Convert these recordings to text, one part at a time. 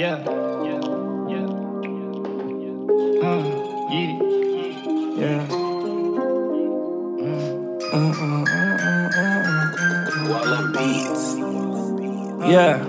Yeah. Yeah. Yeah.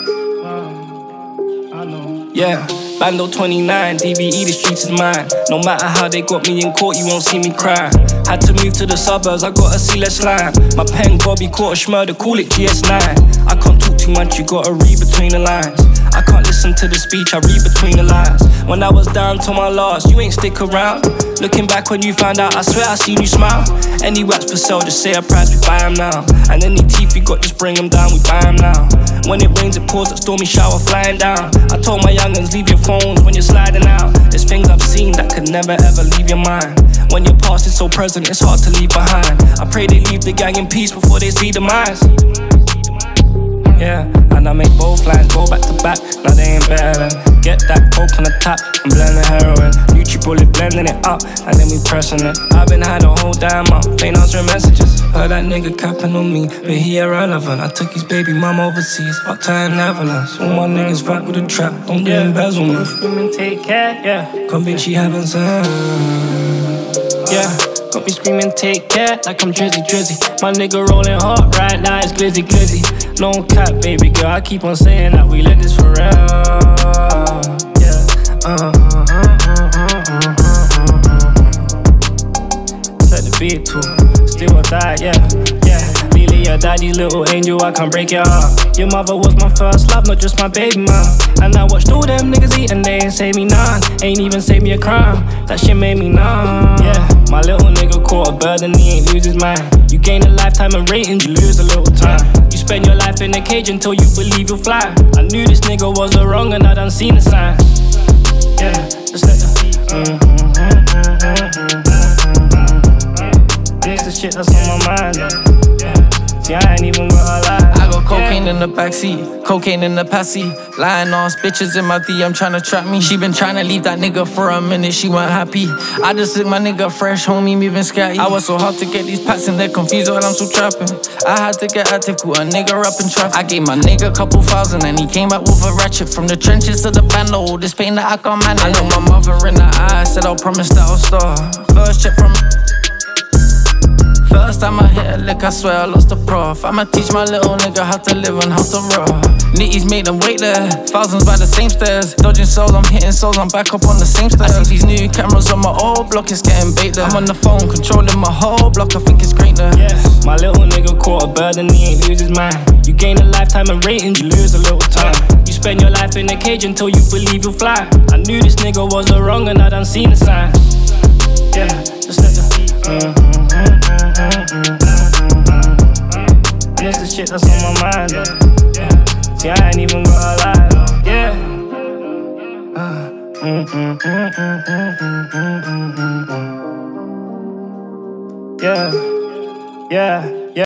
Yeah. Bando 29, DBE, the streets is mine. No matter how they got me in court, you won't see me cry. Had to move to the suburbs, I gotta see less slime. My pen Bobby caught a schmurder, call it GS9. I can't talk too much, you gotta read between the lines. I can't listen to the speech, I read between the lines. When I was down to my last, you ain't stick around. Looking back when you found out, I swear I seen you smile. Any wax for sale, just say a price, we buy them now. And any teeth you got, just bring them down, we buy them now. When it rains, it pours, that stormy shower flying down. I told my young'uns, leave your phones when you're sliding out. There's things I've seen that could never ever leave your mind. When your past is so present, it's hard to leave behind. I pray they leave the gang in peace before they see demise. Yeah, and I make both lines go back to back. Now they ain't better than get that coke on the tap and blend the heroin. NutriBullet blending it up and then we pressing it. I've been high the whole damn month, ain't answering messages. Heard that nigga capping on me, but he irrelevant. I took his baby mum overseas, fucked her in Netherlands. All my niggas fuck with the trap, don't do embezzlement. Women take care, yeah. Convict she having some. Yeah. Got me screaming, take care, like I'm Drizzy. My nigga rolling hard right now, it's glizzy. No cap, baby girl, I keep on saying that we lit this for real. Yeah. Set the beat too, still or die, yeah. Lily, your daddy's little angel, I can't break your heart. Your mother was my first love, not just my baby mom. And I watched all them niggas eat and they ain't save me none. Ain't even save me a crime, that shit made me numb. Yeah, my little nigga caught a bird and he ain't lose his mind. You gain a lifetime of ratings, you lose a little time. You spend your life in a cage until you believe you'll fly. I knew this nigga was the wrong and I done seen the sign. Yeah, just let the this the shit that's on my mind, yeah. See, I ain't even gotta lie. I got cocaine in the backseat, cocaine in the passy. Lying ass bitches in my DM tryna trap me. She been tryna leave that nigga for a minute, she wasn't happy. I just took my nigga fresh, homie, moving scatty. I was so hard to get these packs and they're confused while I'm still trapping. I had to get active, caught a nigga up in traffic. I gave my nigga a couple thousand and he came back with a ratchet. From the trenches to the band, all this pain that I can't manage. I looked my mother in the eye, said I'll promise that I'll star. First check from first time I hit a lick, I swear I lost the prof. I'ma teach my little nigga how to live and how to roll. Nitties make them wait there, thousands by the same stairs. Dodging souls, I'm hitting souls, I'm back up on the same stairs. I see these new cameras on my old block, it's getting bait there. I'm on the phone, controlling my whole block, I think it's great there. Yeah, my little nigga caught a bird and he ain't lose his mind. You gain a lifetime of ratings, you lose a little time. You spend your life in a cage until you believe you'll fly. I knew this nigga was the wrong and I done seen the sign. Yeah, just let the this the shit that's on my mind, though. Yeah. See, I ain't even gotta lie, though. Yeah. Yeah. Yeah.